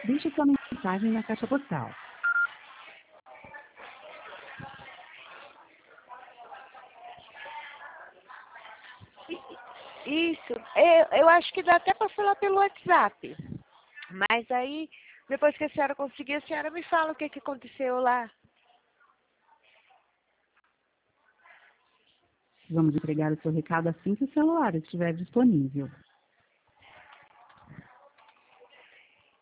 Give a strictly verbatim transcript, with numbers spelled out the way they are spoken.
Deixe sua mensagem na caixa postal. Isso, eu, eu acho que dá até para falar pelo WhatsApp. Mas aí, depois que a senhora conseguir, a senhora me fala o que, que aconteceu lá. Vamos entregar o seu recado assim que o celular estiver disponível.